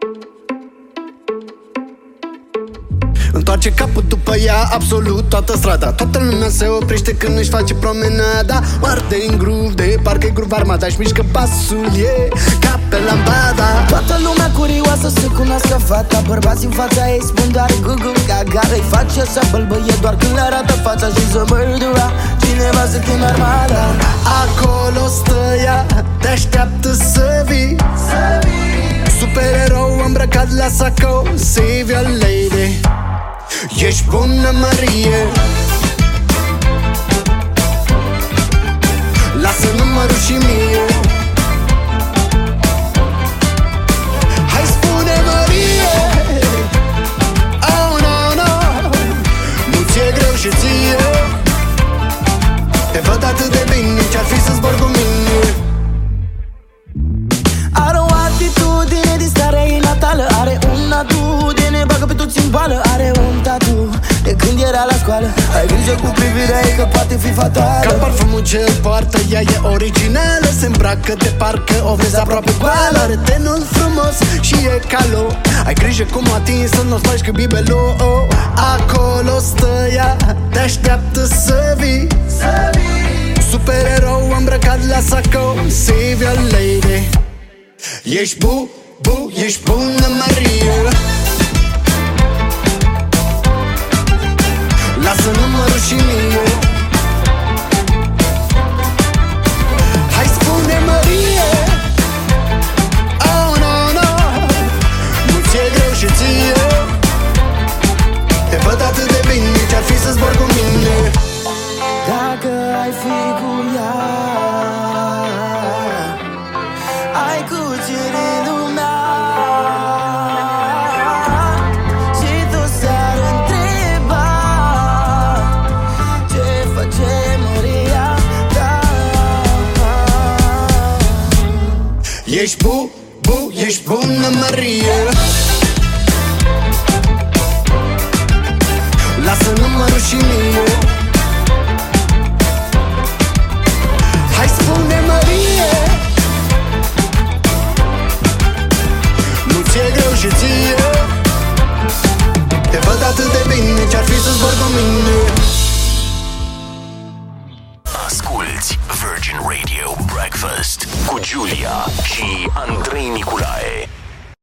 Întoarce capul după ea absolut toată strada. Toată lumea se oprește când își face promenada. Moarte în groove, de parcă-i groove armada. Și mișcă pasul, ca pe lambada. Toată lumea curioasă să cunoască fata. Bărbații în fața ei spun doar gugu gaga. Îi face să bălbăie doar când le arată fața. Și să mărdura cineva să cheme armada. Acolo stă ea, te așteaptă să vii. Supererou îmbrăcat la sacou, save your lady. Ești bună, Marie. Lasă numărul și mie. Hai spune, Marie. Oh, no, no. Nu ți-e greu și ție? Te văd atât de bine, ce-ar fi să zbor cu mine. Are o atitudine din starea ei natală. Are un atu de ne bagă pe toți în bală. Are un tatu de când era la școală. Ai grijă cu privirea ei că poate fi fatală. Ca parfumul ce poartă, ea e originală. Se îmbracă de parcă o vezi aproape goală. Are tenul frumos și e calo. Ai grijă cum o atingi să nu-ți faci cu bibelou. Acolo stă ea, te așteaptă să vii. Supererou îmbrăcat la sacou, save your lady. Ești ești bună, Marie. Lasă numărul și mie. Hai spune, Marie. Oh, no, no. Nu ți-e greu și ție? Te văd atât de bine, ce-ar fi să zbor cu mine. Dacă ai fi cu ea, ai cuceri lumea. Și toți s-ar întreba ce face Maria ta. Ești bună, Marie. Lasă numărul și mie. Hai spune, Marie. Nu ți-e greu și ție? Te văd atât de bine, ce-ar fi să zbor cu mine. Asculți Virgin Radio Breakfast cu Giulia și Andrei Niculae.